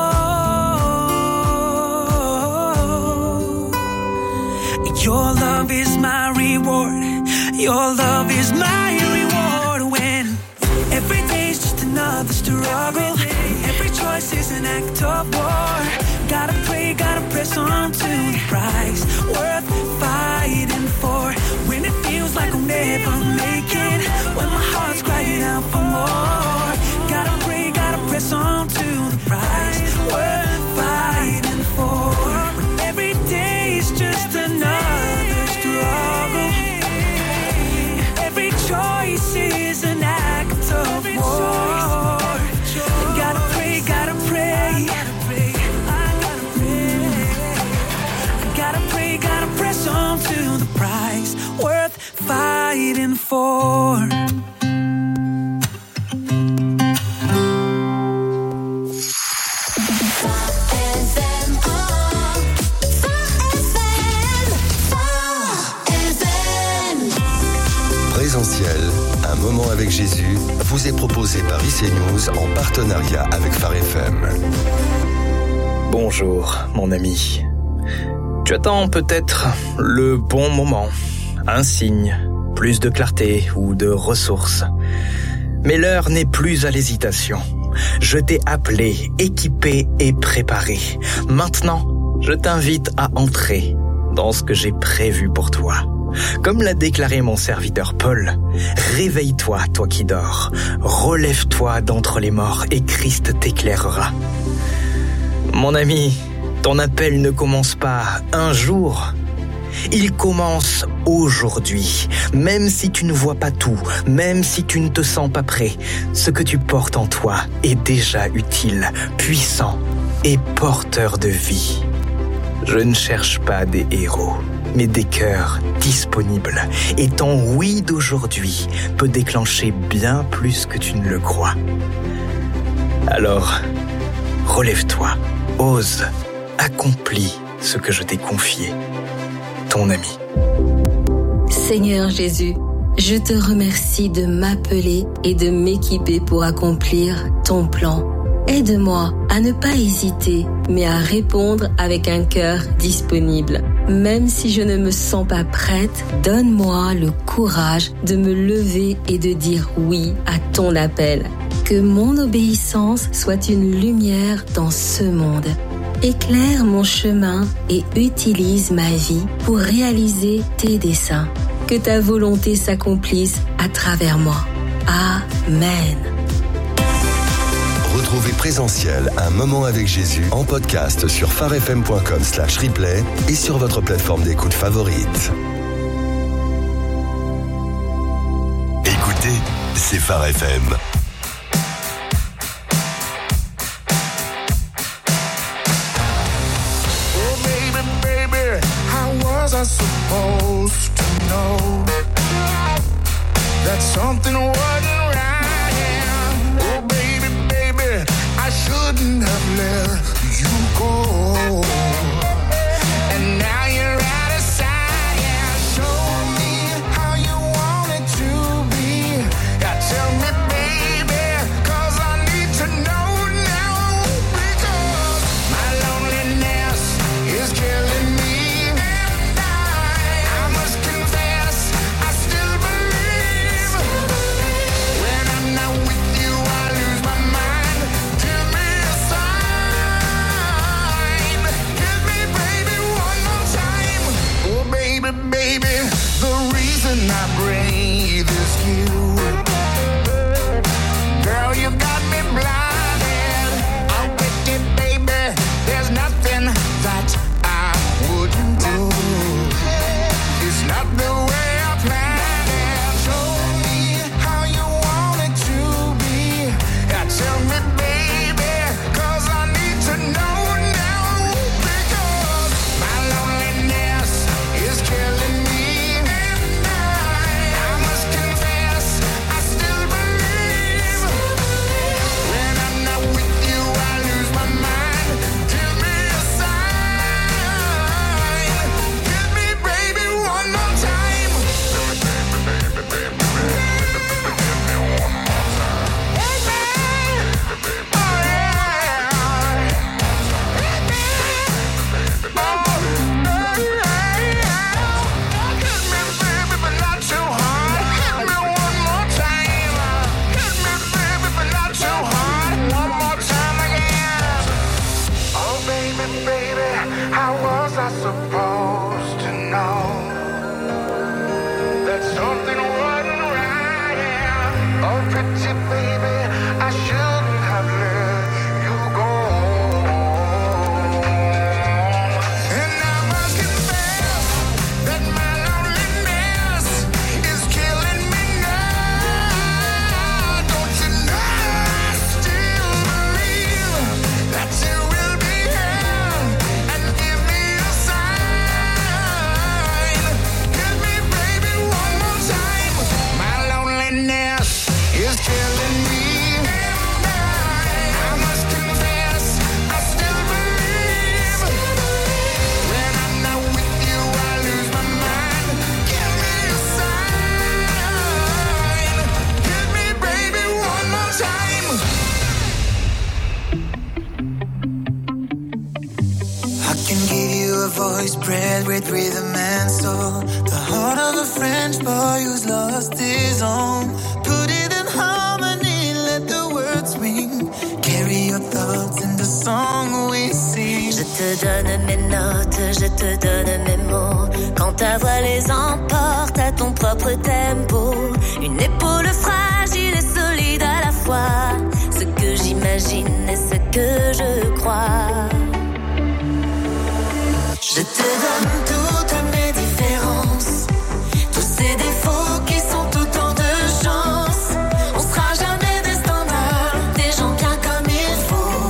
all. Your love is my reward. Your love is my reward. When every day's just another struggle, every choice is an act of war. Gotta pray, gotta press on to the prize worth fighting for. When it feels like I'll never make it, when my heart's crying out for more. Gotta pray, gotta press on to the prize worth fighting for. When every day's just another struggle, every choice is an act of war. Gotta pray, gotta pray. Gotta pray, gotta before. Présentiel, un moment avec Jésus, vous est proposé par IC News en partenariat avec Phare FM. Bonjour, mon ami. Tu attends peut-être le bon moment, un signe, plus de clarté ou de ressources. Mais l'heure n'est plus à l'hésitation. Je t'ai appelé, équipé et préparé. Maintenant, je t'invite à entrer dans ce que j'ai prévu pour toi. Comme l'a déclaré mon serviteur Paul, réveille-toi, toi qui dors, relève-toi d'entre les morts et Christ t'éclairera. Mon ami, ton appel ne commence pas un jour, il commence aujourd'hui. Même si tu ne vois pas tout, même si tu ne te sens pas prêt, ce que tu portes en toi est déjà utile, puissant et porteur de vie. Je ne cherche pas des héros, mais des cœurs disponibles. Et ton oui d'aujourd'hui peut déclencher bien plus que tu ne le crois. Alors, relève-toi, ose, accomplis ce que je t'ai confié. Ton ami. Seigneur Jésus, je te remercie de m'appeler et de m'équiper pour accomplir ton plan. Aide-moi à ne pas hésiter, mais à répondre avec un cœur disponible. Même si je ne me sens pas prête, donne-moi le courage de me lever et de dire oui à ton appel. Que mon obéissance soit une lumière dans ce monde. Éclaire mon chemin et utilise ma vie pour réaliser tes desseins. Que ta volonté s'accomplisse à travers moi. Amen. Retrouvez Présentiel, un moment avec Jésus en podcast sur pharefm.com/replay et sur votre plateforme d'écoute favorite. Écoutez, c'est Phare FM. Oh baby, baby, how was I supposed to know that something wasn't right? I shouldn't have let you go. And now you're out of sight. Yeah, show me how you want it to be. Yeah, tell me, baby, 'cause I need to know now. Because my loneliness is killing me. And I must confess, I still believe. When I'm not with you, I lose my mind. Baby, the reason I breathe is you. Girl, you got me blinded. I'm with you, baby. There's nothing that I wouldn't do. It's not the way I planned it. Show me how you want it to be. Yeah, tell me, baby, 'cause I need to know now. Because my loneliness is killing me. My voice bred with rhythm and soul. The heart of a French boy who's lost his own. Put it in harmony, let the words ring. Carry your thoughts in the song we sing. Je te donne mes notes, je te donne mes mots. Quand ta voix les emporte à ton propre tempo. Une épaule fragile et solide à la fois. Ce que j'imagine et ce que je crois. Je te donne toutes mes différences, tous ces défauts qui sont autant de chances. On sera jamais des standards, des gens bien comme il faut.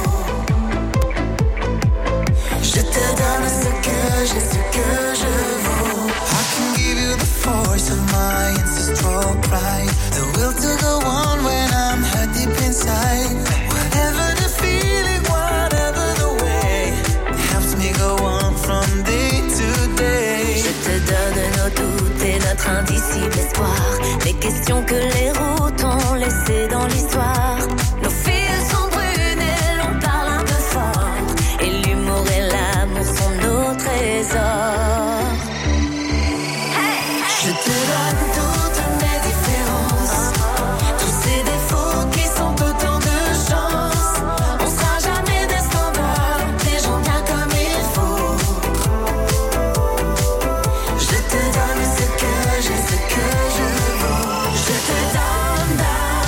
Je te donne ce que j'ai, ce que je vaux. I can give you the force of my ancestral pride, the will to go on when I'm hurt deep inside. Whatever the feeling, whatever the way, it helps me go on from day to day. Je te donne nos doutes et notre indicible espoir, les questions que les routes ont laissées dans l'histoire. Nos fils sont brunes et l'on parle un peu fort, et l'humour et l'amour sont nos trésors. Je te donne toutes mes différences, tous ces défauts qui sont autant de chances. On sera jamais des standards, des gens bien comme il faut. Je te donne ce que j'ai, ce que je vaux. Je te donne,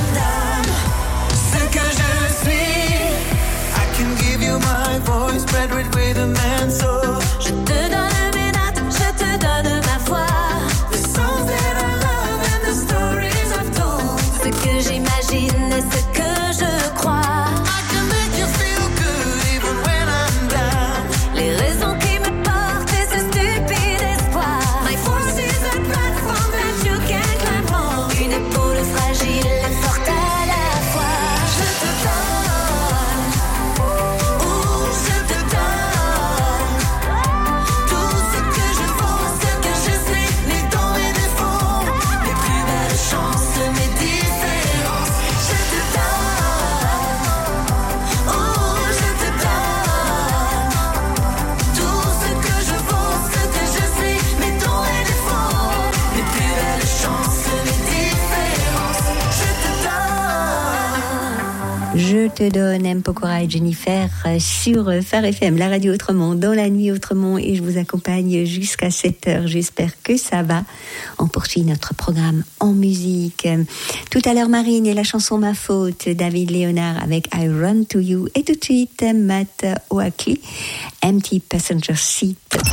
ce que je suis. I can give you my voice bred with rhythm and soul. Je te donne mes notes, je te donne ma voix. Ce que j'imagine et ce que je crois. I can make you feel good even when I'm down. Les raisons qui me portent et ce stupide espoir. My force is a platform that you can climb on. Une épaule fragile et forte à la fois. Je te donne, je te donne tout ce que je vaux, ce que je suis, mes dons et défauts, mes plus belles chances, mes différences. Je te donne, je te donne tout ce que je vaux, ce que je suis, mes dons et défauts, mes plus belles chances, mes différences. Je te donne M. Pokora et Jennifer sur Phare FM, la radio autrement, dans la nuit autrement, et je vous accompagne jusqu'à 7h. J'espère que ça va. On poursuit notre programme en musique. Tout à l'heure, Marine et la chanson Ma Faute, David Léonard avec I Run to You, et tout de suite, Matt Oakley, Empty Passenger Seat.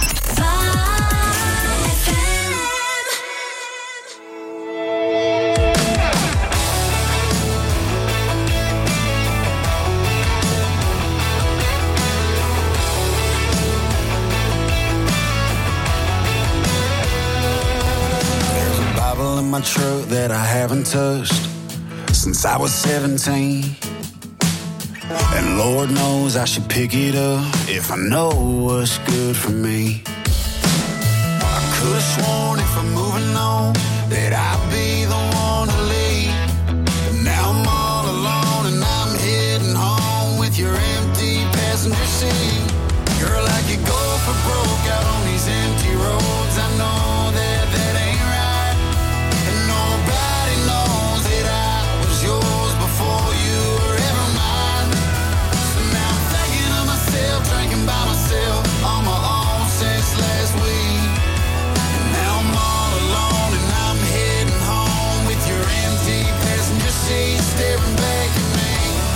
In my truck that I haven't touched since I was 17, and Lord knows I should pick it up if I know what's good for me. I could've sworn if I'm moving on that I'd be the one to lead, but now I'm all alone and I'm heading home with your empty passenger seat. Girl, I could go for broke out on these empty roads. I know that ain't right, and nobody knows that I was yours before you were ever mine. So now I'm thinking of myself, drinking by myself on my own since last week. And now I'm all alone and I'm heading home with your empty passenger seat staring back at me.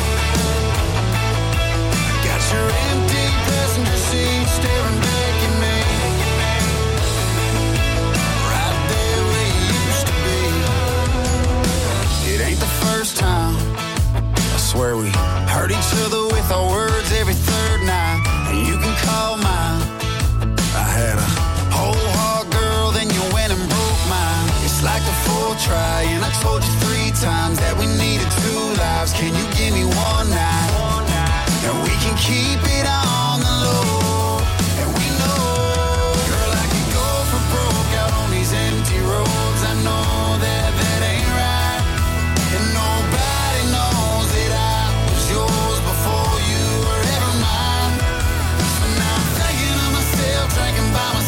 Got your empty passenger seat staring back at me. Right there where you used to be. It ain't the first time, I swear we hurt each other with our words every third night, and you can call mine. I had a whole heart, girl, then you went and broke mine. It's like the full try, and I told you 3 times that we needed 2 lives. Can you give me one night? And we can keep it on the low. And we know, girl, I could go for broke out on these empty roads. I know that ain't right, and nobody knows that I was yours before you were ever mine. So now I'm thinking of myself, drinking by myself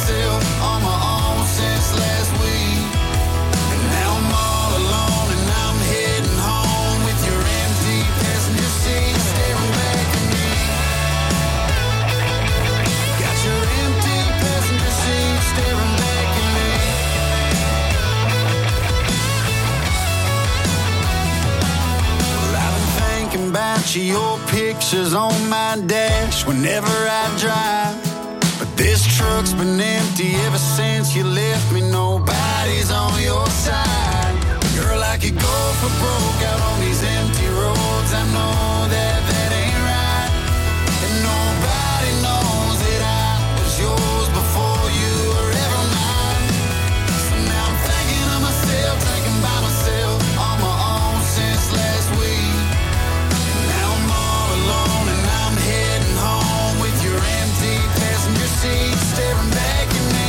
write you your pictures on my dash whenever I drive. But this truck's been empty ever since you left me. Nobody's on your side. Girl, I could go for broke out on these empty roads. I know that ain't right. And nobody knows that I was yours before you were ever mine. So now I'm thinking of myself, thinking by myself on my own since last week. And now I'm all alone and I'm heading home with your empty passenger seat staring back at me.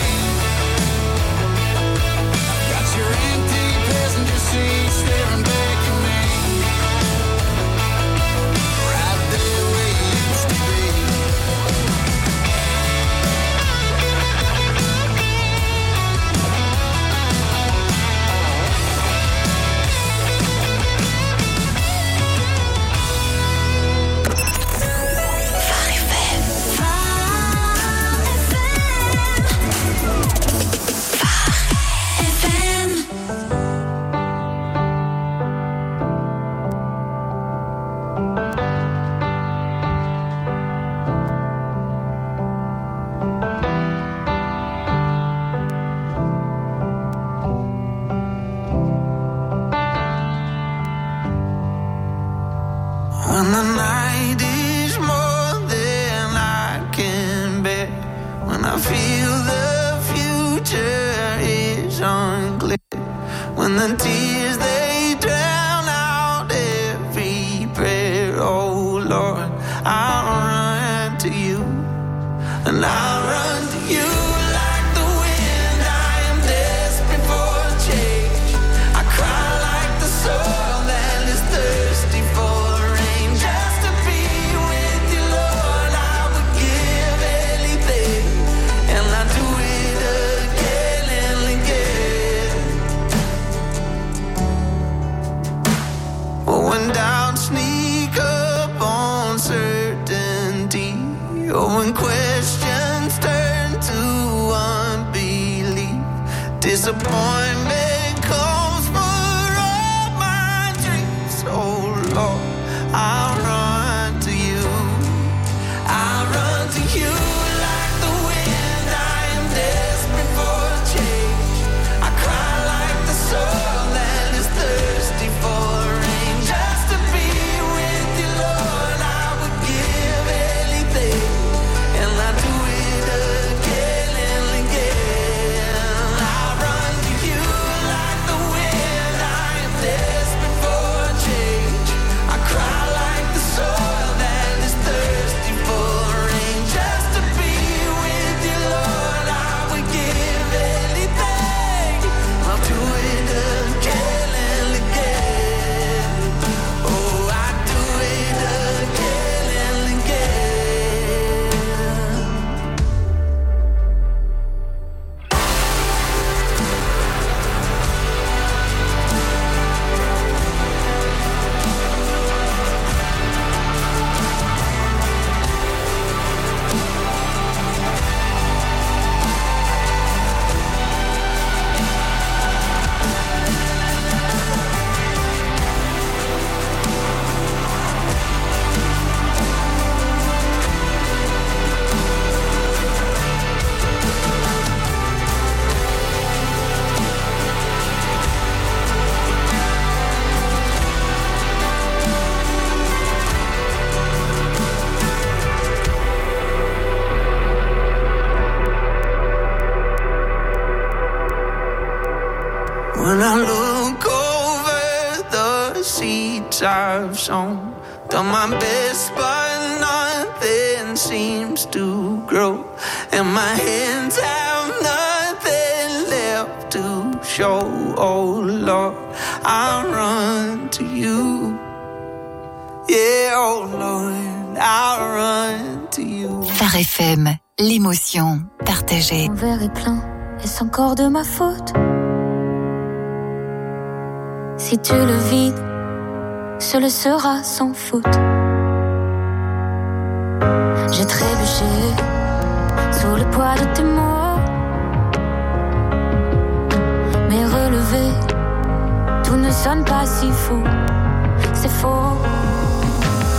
Got your empty passenger seat staring back at me. Right there where you used to be. When the night is more than I can bear, when I feel the future is unclear, when the tears they drown out every prayer, oh Lord, I'll run to you, and I'll run to you like the wind. I am desperate for change. I cry like the soil that is thirsty for rain. Just to be with you, Lord, I would give anything, and I do it again and again. But when doubts sneak up on certainty, or when questions turn to unbelief, disappointment comes for all my dreams. Oh Lord, I'll run to you. I'll run to you like the wind. I am desperate for change. I cry like the soil that is thirsty for rain. Just to be with you, Lord, I would give anything, and I do it again and again. I run to you like the wind. I am desperate for change. I cry like the soil that is thirsty for rain. Just to be with you, Lord, I would give anything. I'll do it again and again. Oh, I do it again and again. When I look over the seeds I've sown, done my best but nothing seems to grow, and my hands have nothing left to show. Oh Lord, I'll run to you. Yeah, oh Lord, I'll run to you. Phare FM, l'émotion partagée. Mon verre est plein, est-ce encore de ma faute? Si tu le vides, ce le sera sans faute. J'ai trébuché sous le poids de tes mots, mais relevé, tout ne sonne pas si fou. C'est faux.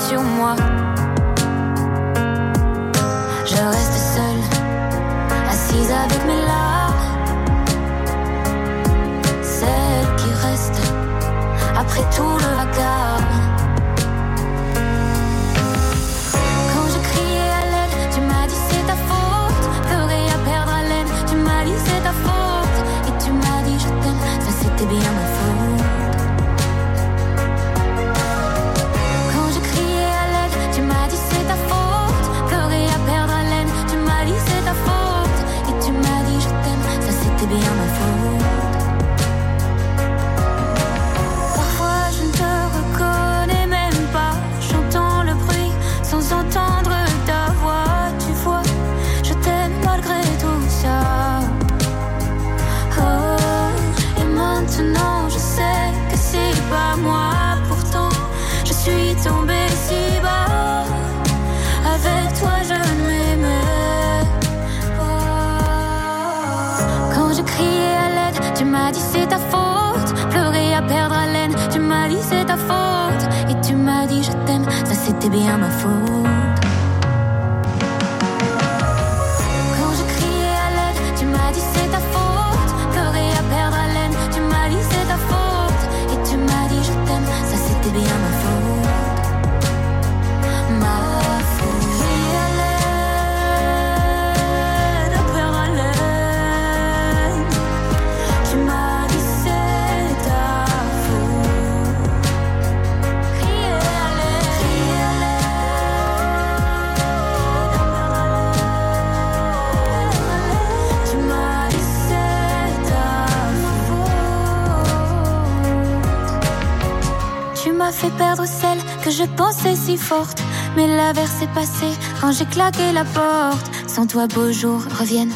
sur moi. Je reste seule, assise avec mes larmes, celle qui reste après tout le vacarme. Quand je criais à l'aide, tu m'as dit c'est ta faute. Pleurer à perdre haleine, tu m'as dit c'est ta faute. Et tu m'as dit je t'aime, ça c'était bien ma faute. Quand je criais à l'aide, tu m'as dit c'est ta faute. Pleurer à perdre haleine, tu m'as dit c'est ta faute. Et tu m'as dit je t'aime, ça c'était bien ma faute. Parfois je ne te reconnais même pas. J'entends le bruit sans entendre ta voix. Tu vois, je t'aime malgré tout ça. Oh, et maintenant je sais que c'est pas moi. Pourtant, je suis tombée si bas. Avec toi je m'aimais pas. Quand je criais à l'aide, tu m'as dit c'est ta faute. Pleurer à perdre haleine, tu m'as dit c'est ta faute. Et tu m'as dit je t'aime, ça c'était bien ma faute. Quand je criais à l'aide, tu m'as dit c'est ta faute. Pleurer à perdre haleine, tu m'as dit c'est ta faute. Et tu m'as dit je t'aime, ça c'était bien ma faute. Ma faute. Crier à l'aide, à perdre haleine, tu m'as dit c'est ta faute. Crier à l'aide, crier à l'aide, à perdre haleine, tu m'as dit c'est ta faute. Tu m'as fait perdre celle que je pensais si forte. Mais l'averse est passée quand j'ai claqué la porte. Sans toi, beaux jours reviennent